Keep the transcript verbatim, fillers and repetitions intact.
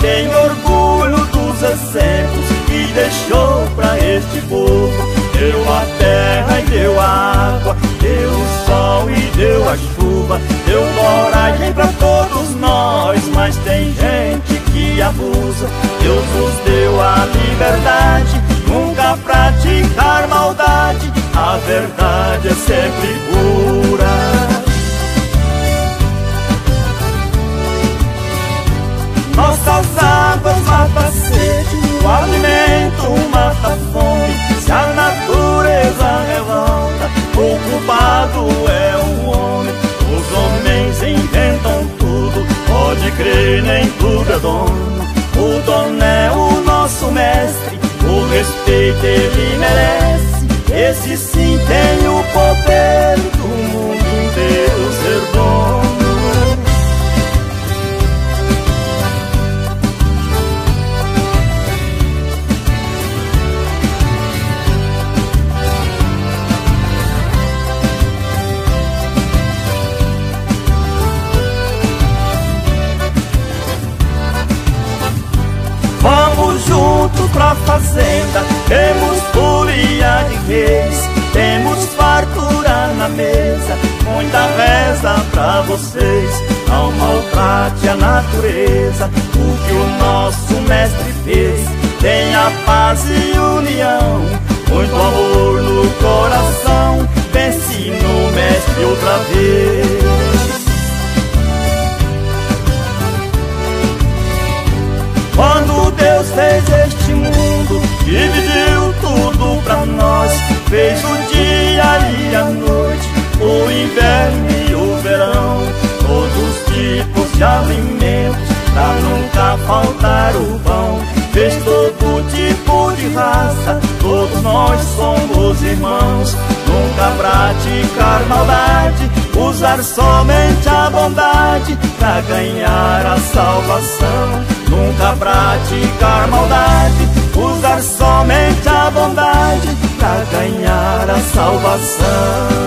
tem orgulho dos exemplos que deixou pra este povo. Deu a terra e deu a água, deu o sol e deu a chuva, deu coragem pra todos nós, mas tem gente que abusa. Deus nos deu a liberdade, nunca praticar maldade, a verdade é sempre pura. Nossas águas matam a sede, o alimento mata a fome. Se a natureza revolta, o culpado é o homem. Os homens inventam tudo, pode crer, nem tudo é dono. O dono é o nosso mestre, o respeito ele merece. Esse sim tem o poder do mundo inteiro ser dono. Vamos juntos pra fazenda, temos folia de reis, temos fartura na mesa, muita reza pra vocês. Não maltrate a natureza, o que o nosso mestre fez. Tenha paz e união, muito amor no coração. Pense no mestre outra vez. Quando Deus fez este mundo, dividiu tudo pra nós. Fez o dia e a noite, o inverno e o verão. Todos os tipos de alimentos, pra nunca faltar o pão. Fez todo tipo de raça, todos nós somos irmãos. Nunca praticar maldade, usar somente a bondade pra ganhar a salvação. Nunca praticar maldade, usar somente a bondade pra ganhar a salvação.